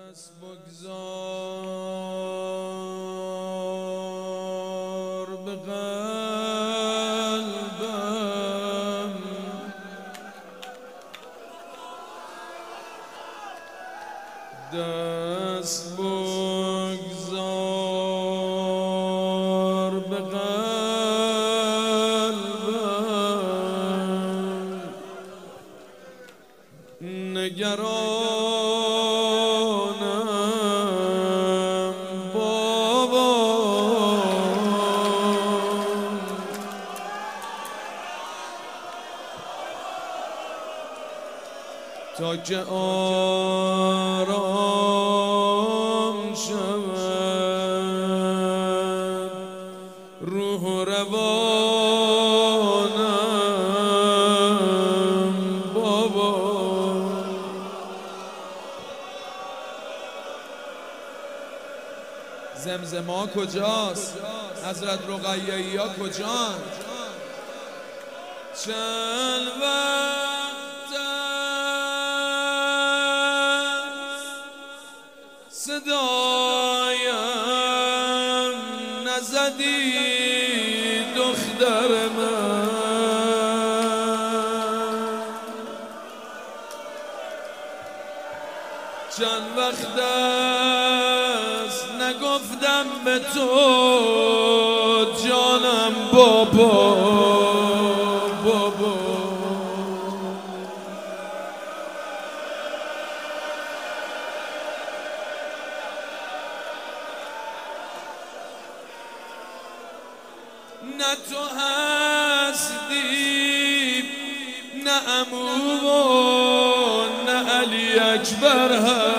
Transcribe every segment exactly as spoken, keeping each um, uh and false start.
دست بگذار به قلبم، دست بگذار به قلبم، نگرانم بابا تا که آرام شود روح و روانم بابا. زمزما کجاست؟ حضرت رقیه‌ای ها کجان؟ چند وقت صدایم نزدی دختر من، چند وقت است نگفتم به تو جانم بابا بابا. نه تو هستی نه عمو و نه علی اکبر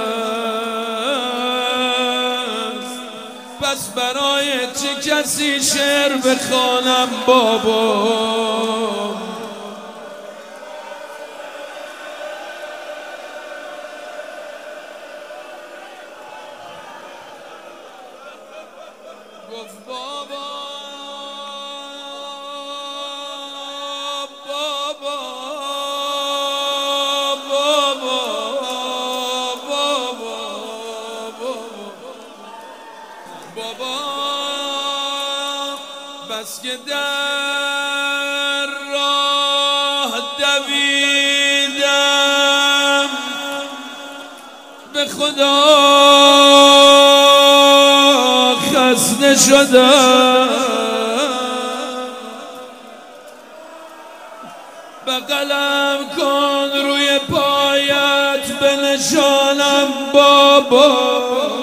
هست، پس برای چه کسی شعر بخوانم بابا؟ گفت بابا بابا بس که در راه دویدم به خدا خسته شدم، بغلم کن روی پایت بنشانم بابا.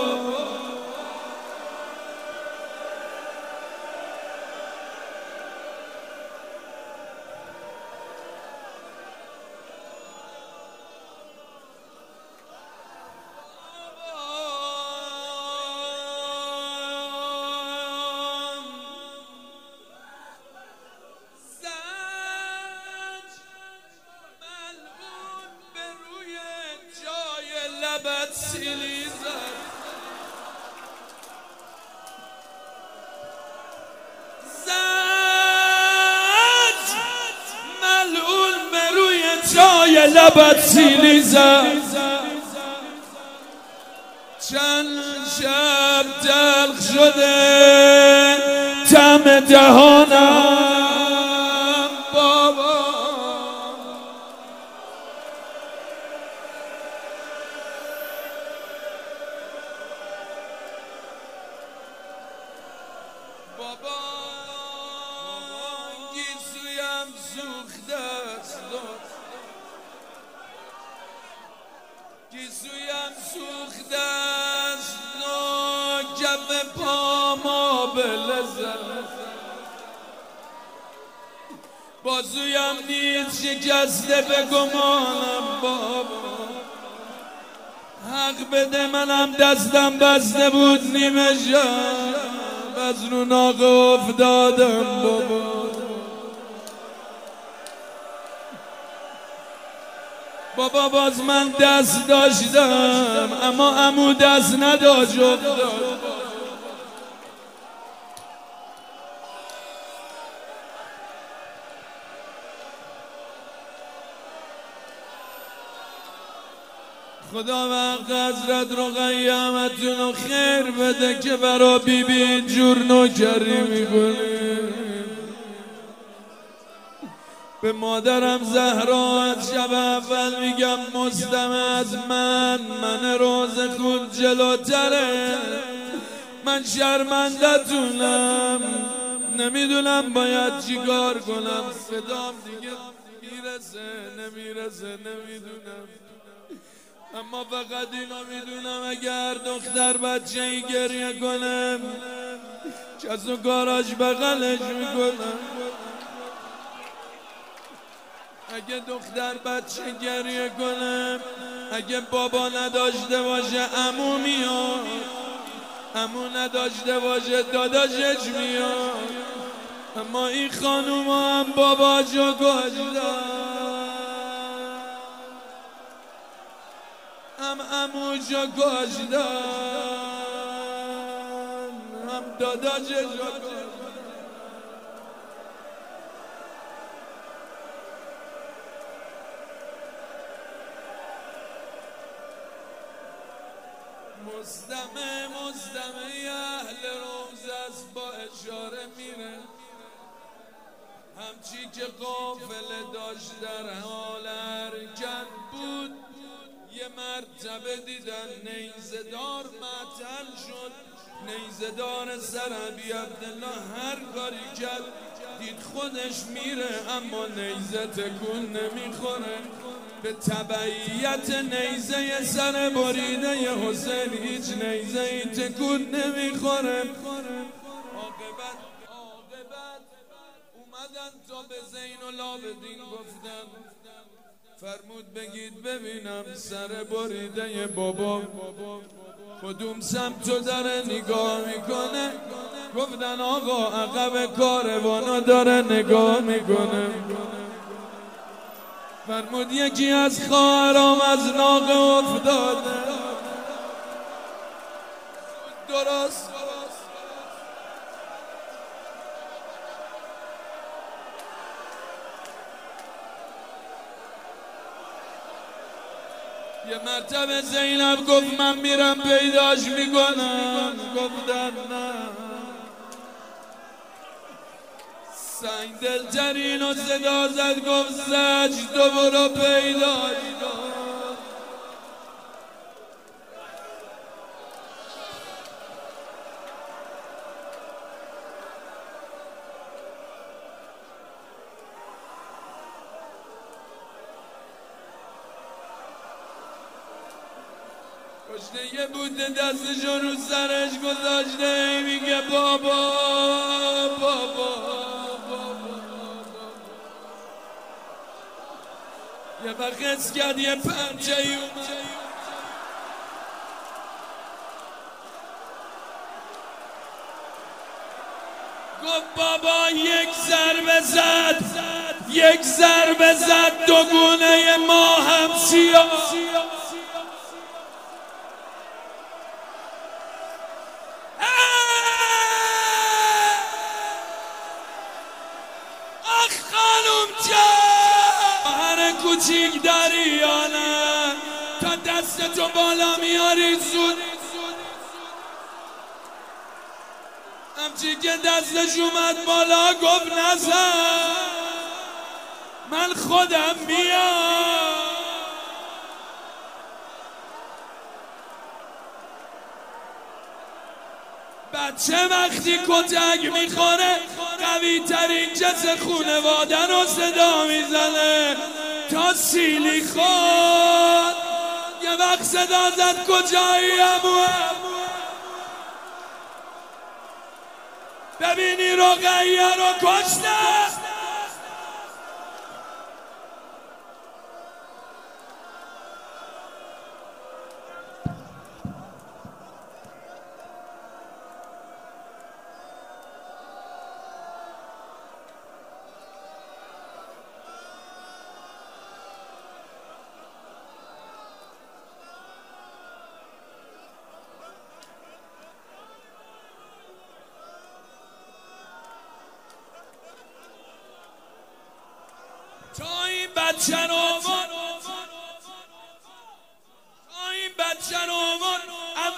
لبت سیلی زد، زد ملعون به روی جای لبت سیلی زد، چند شب تلخ شده طعم دهانم بابا. بابا گیسویم سوخته است، گیسویم سوخته است و کف پاما به لذت، بازویم نیز شکسته به گمانم بابا. حق بده منم دستم بسته بود نیمه شب از رو ناقه افتادم بابا. بابا باز من دست داشتم اما عمو دست نداشت افتاد. خدا و حضرت رو قیامتون رو خیر بده که برا بی بی اینجور نوکری میکنه. به مادرم زهرا از شب اول میگم مصدم از من، من روز خود جلوتره، من شرمندتونم، نمیدونم باید چی کار کنم، صدام دیگه میرسه نمیرسه نمیدونم، اما فقط اینو میدونم اگر دختر بچه ای گریه کنم کس و کاراش بغلش میکنم. اگه دختر بچه گریه کنم، اگه بابا نداشته باشه عمو میاد، عمو نداشته باشه داداشش میاد، اما این خانوم هم بابا جو گشتن، هم عمو جو گشتن، هم داداشش جو گشتن. مصدمه مصدمه اهل روز است با اشاره میره، همچی که قافله داشت در حال حرکت بود، یه مرتبه دیدن نیزدار معطل شد، نیزدار سرعبی عبدالله هر کاری کرد دید خودش میره اما نیزه تکون نمیخوره، به تبعیت نیزه سر بریده ی حسین هیچ نیزه ای تکون نمیخوره. عاقبت عاقبت اومدن تا به زین العابدین گفتن، فرمود بگید ببینم سر بریده ی بابا کدوم سمتو داره نگاه میکنه، گفتن آقا عقب کاروانو داره نگاه میکنه. فرمود یکی از خواهرام از ناقه افتاده، درست یه مرتبه زینب گفت من میرم پیداش میکنم، گفتن نه، سنگ دلترین و صدا زد گفت زج تو برو پیداش کن. کشته یه بوده دستشو رو سرش گذاشته میگه بابا بابا بابا. یه وقت حس کرد یه پنجه ای اومد، گفت بابا یک ضربه زد، یک ضربه زد دو گونه ما هم سیاه. کوچیک داری یا نه تا دست تو بالا میاری زود، همچی که دستش اومد بالا گفت نزن من خودم میام. بچه وقتی کتک میخوره قوی ترین جس خونواده رو صدا میزنه، تا سیلی خود یه وقت صدا زد کجایی اموه، ببینی رقیه رو کشته. تا این بچه رو تا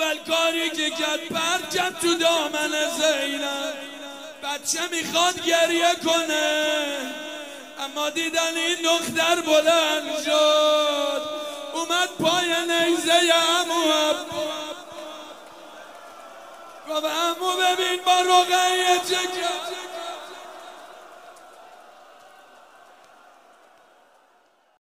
اول کاری که کرد پرچم تو دامن زینب. بچه میخواد گریه کنه اما دیدن این دختر بلند شد، اومد پای نیزه عمو، گفت عمو ببین با رقیه چه کرد.